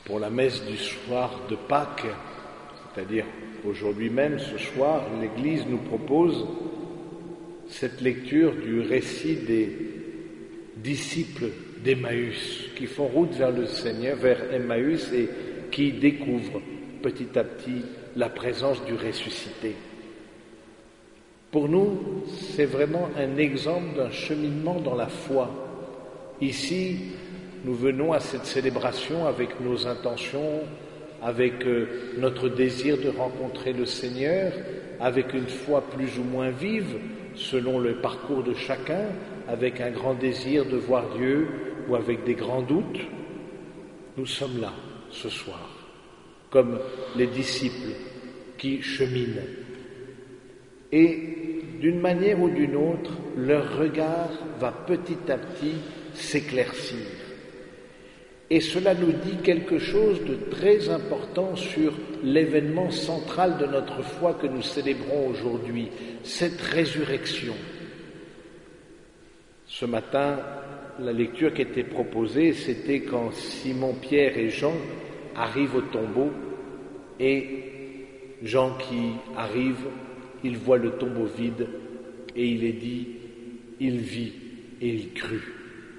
pour la messe du soir de Pâques, c'est-à-dire aujourd'hui même, ce soir, l'Église nous propose cette lecture du récit des disciples d'Emmaüs, qui font route vers le Seigneur, vers Emmaüs, et qui découvrent petit à petit la présence du ressuscité. Pour nous, c'est vraiment un exemple d'un cheminement dans la foi. Ici, nous venons à cette célébration avec nos intentions, avec notre désir de rencontrer le Seigneur, avec une foi plus ou moins vive, selon le parcours de chacun, avec un grand désir de voir Dieu ou avec des grands doutes. Nous sommes là, ce soir, comme les disciples qui cheminent. Et d'une manière ou d'une autre, leur regard va petit à petit s'éclaircir. Et cela nous dit quelque chose de très important sur l'événement central de notre foi que nous célébrons aujourd'hui, cette résurrection. Ce matin, la lecture qui était proposée, c'était quand Simon, Pierre et Jean arrivent au tombeau, et Jean qui arrive, il voit le tombeau vide et il est dit, il vit et il crut.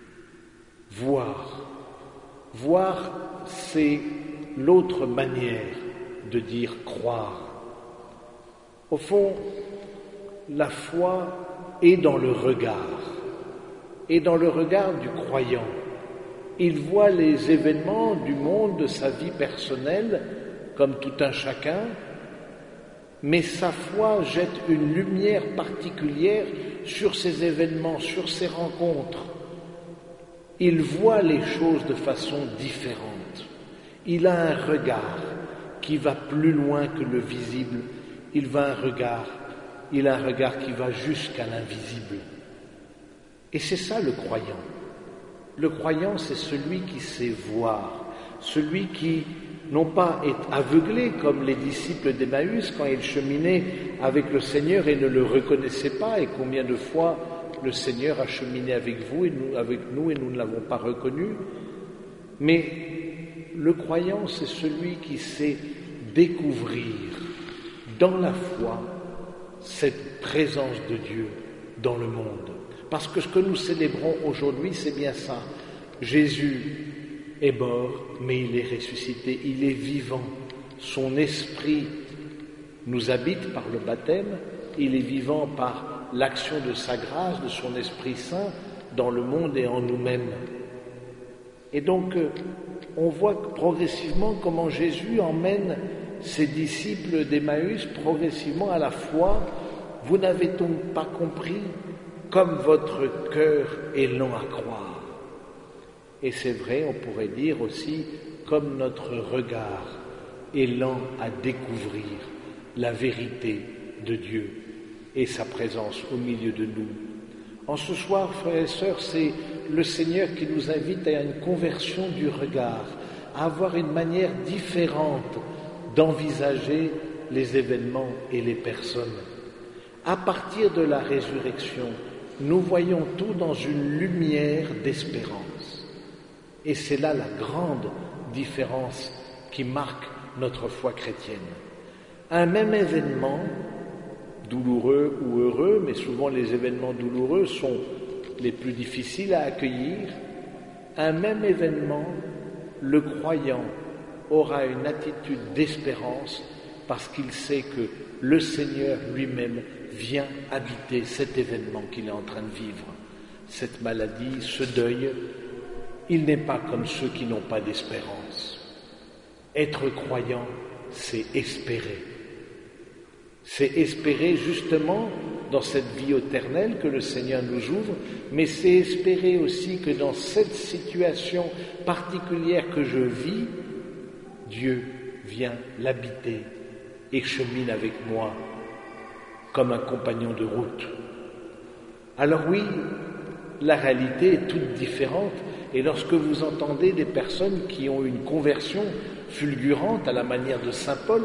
Voir, c'est l'autre manière de dire croire. Au fond, la foi est dans le regard du croyant. Il voit les événements du monde, de sa vie personnelle, comme tout un chacun, mais sa foi jette une lumière particulière sur ces événements, sur ces rencontres. Il voit les choses de façon différente. Il a un regard qui va plus loin que le visible. Il a un regard qui va jusqu'à l'invisible. Et c'est ça le croyant. Le croyant, c'est celui qui sait voir, celui qui, non pas est aveuglé comme les disciples d'Emmaüs quand ils cheminaient avec le Seigneur et ne le reconnaissaient pas, et combien de fois le Seigneur a cheminé avec vous et nous et nous ne l'avons pas reconnu. Mais le croyant, c'est celui qui sait découvrir dans la foi cette présence de Dieu dans le monde. Parce que ce que nous célébrons aujourd'hui, c'est bien ça. Jésus est mort, mais il est ressuscité, il est vivant. Son esprit nous habite par le baptême, il est vivant par l'action de sa grâce, de son Esprit Saint dans le monde et en nous-mêmes. Et donc, on voit progressivement comment Jésus emmène ses disciples d'Emmaüs progressivement à la foi. Vous n'avez donc pas compris, comme votre cœur est lent à croire. Et c'est vrai, on pourrait dire aussi, comme notre regard est lent à découvrir la vérité de Dieu et sa présence au milieu de nous. En ce soir, frères et sœurs, c'est le Seigneur qui nous invite à une conversion du regard, à avoir une manière différente d'envisager les événements et les personnes. À partir de la résurrection, nous voyons tout dans une lumière d'espérance. Et c'est là la grande différence qui marque notre foi chrétienne. Un même événement, douloureux ou heureux, mais souvent les événements douloureux sont les plus difficiles à accueillir, un même événement, le croyant aura une attitude d'espérance parce qu'il sait que le Seigneur lui-même vient habiter cet événement qu'il est en train de vivre. Cette maladie, ce deuil, il n'est pas comme ceux qui n'ont pas d'espérance. Être croyant, c'est espérer. C'est espérer justement dans cette vie éternelle que le Seigneur nous ouvre, mais c'est espérer aussi que dans cette situation particulière que je vis, Dieu vient l'habiter et chemine avec moi comme un compagnon de route. Alors oui, la réalité est toute différente, et lorsque vous entendez des personnes qui ont une conversion fulgurante à la manière de saint Paul,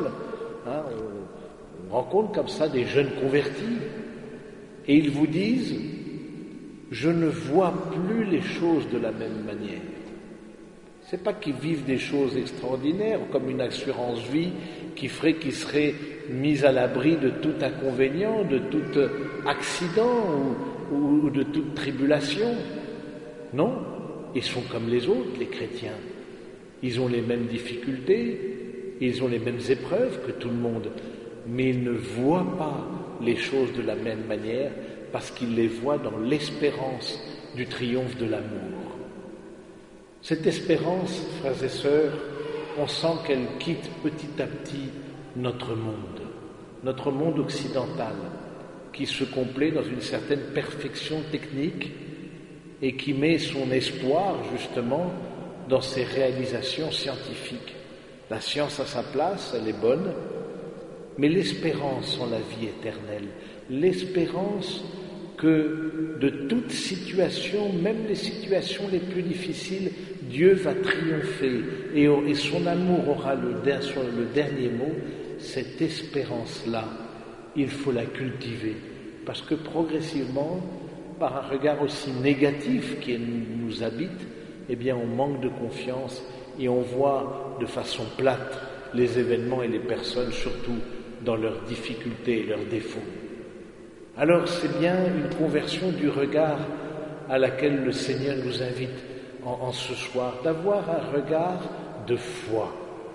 on rencontre comme ça des jeunes convertis, et ils vous disent « Je ne vois plus les choses de la même manière. C'est pas qu'ils vivent des choses extraordinaires, comme une assurance vie qui ferait qu'ils seraient mis à l'abri de tout inconvénient, de tout accident ou de toute tribulation. Non, ils sont comme les autres, les chrétiens. Ils ont les mêmes difficultés, ils ont les mêmes épreuves que tout le monde, mais ils ne voient pas les choses de la même manière parce qu'ils les voient dans l'espérance du triomphe de l'amour. Cette espérance, frères et sœurs, on sent qu'elle quitte petit à petit notre monde occidental, qui se complaît dans une certaine perfection technique et qui met son espoir justement dans ses réalisations scientifiques. La science a sa place, elle est bonne, mais l'espérance en la vie éternelle, l'espérance que de toute situation, même les situations les plus difficiles, Dieu va triompher et son amour aura le dernier mot. Cette espérance-là, il faut la cultiver, parce que progressivement, par un regard aussi négatif qui nous habite, eh bien on manque de confiance et on voit de façon plate les événements et les personnes, surtout dans leurs difficultés et leurs défauts. Alors c'est bien une conversion du regard à laquelle le Seigneur nous invite en ce soir, d'avoir un regard de foi,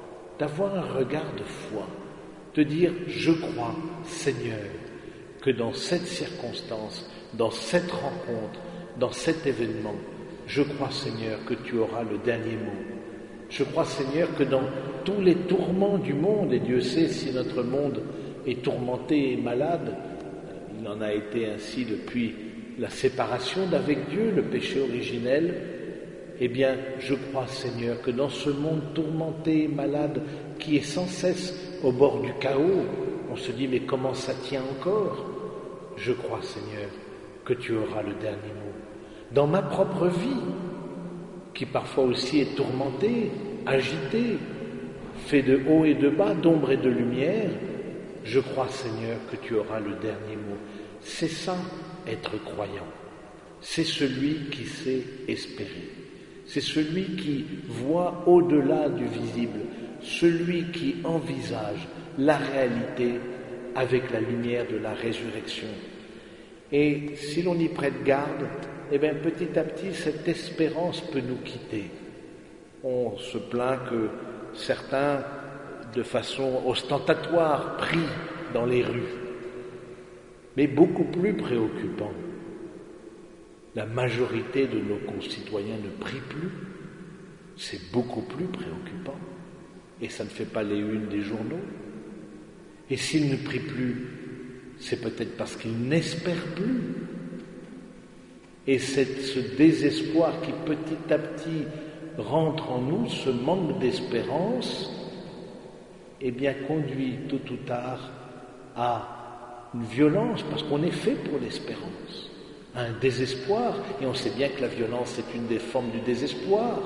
de dire « Je crois, Seigneur, que dans cette circonstance, dans cette rencontre, dans cet événement, je crois, Seigneur, que tu auras le dernier mot. Je crois, Seigneur, que dans tous les tourments du monde, et Dieu sait si notre monde est tourmenté et malade, il en a été ainsi depuis la séparation d'avec Dieu, le péché originel, eh bien, je crois, Seigneur, que dans ce monde tourmenté et malade, qui est sans cesse au bord du chaos, on se dit, mais comment ça tient encore? Je crois, Seigneur, que tu auras le dernier mot. Dans ma propre vie, qui parfois aussi est tourmentée, agitée, fait de haut et de bas, d'ombre et de lumière, je crois, Seigneur, que tu auras le dernier mot. C'est ça, être croyant. C'est celui qui sait espérer. C'est celui qui voit au-delà du visible, celui qui envisage la réalité avec la lumière de la résurrection. Et si l'on y prête garde, eh bien petit à petit cette espérance peut nous quitter. On se plaint que certains, de façon ostentatoire, prient dans les rues. Mais beaucoup plus préoccupant, la majorité de nos concitoyens ne prient plus. C'est beaucoup plus préoccupant. Et ça ne fait pas les unes des journaux. Et s'ils ne prient plus, c'est peut-être parce qu'ils n'espèrent plus. Et ce désespoir qui petit à petit rentre en nous, ce manque d'espérance, eh bien conduit tôt ou tard à une violence, parce qu'on est fait pour l'espérance, à un désespoir, et on sait bien que la violence est une des formes du désespoir.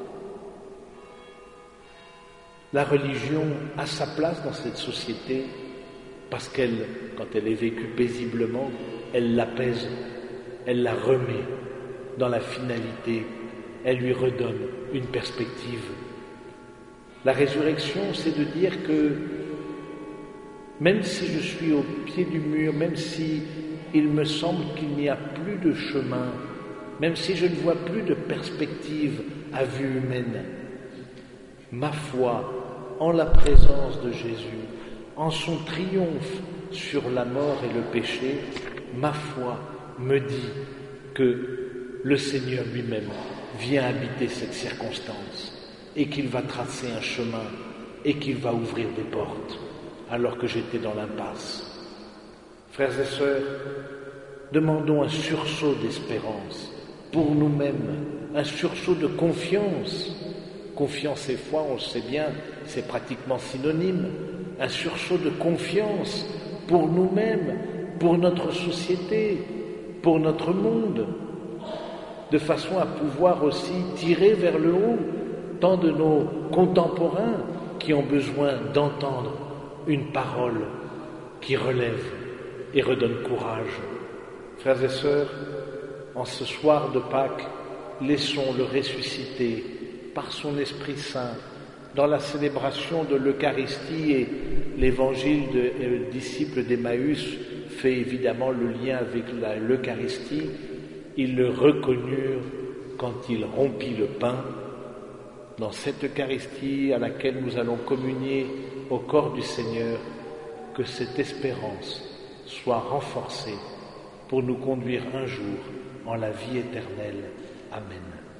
La religion a sa place dans cette société parce qu'elle, quand elle est vécue paisiblement, elle l'apaise, elle la remet dans la finalité, elle lui redonne une perspective. La résurrection, c'est de dire que même si je suis au pied du mur, même si il me semble qu'il n'y a plus de chemin, même si je ne vois plus de perspective à vue humaine, ma foi en la présence de Jésus, en son triomphe sur la mort et le péché, ma foi me dit que le Seigneur lui-même vient habiter cette circonstance et qu'il va tracer un chemin et qu'il va ouvrir des portes alors que j'étais dans l'impasse. Frères et sœurs, demandons un sursaut d'espérance pour nous-mêmes, un sursaut de confiance. Confiance et foi, on le sait bien, c'est pratiquement synonyme. Un sursaut de confiance pour nous-mêmes, pour notre société, pour notre monde, de façon à pouvoir aussi tirer vers le haut tant de nos contemporains qui ont besoin d'entendre une parole qui relève et redonne courage. Frères et sœurs, en ce soir de Pâques, laissons le ressuscité par son Esprit Saint, dans la célébration de l'Eucharistie, et l'évangile des disciples d'Emmaüs fait évidemment le lien avec l'Eucharistie, ils le reconnurent quand il rompit le pain. Dans cette Eucharistie à laquelle nous allons communier au corps du Seigneur, que cette espérance soit renforcée pour nous conduire un jour en la vie éternelle. Amen.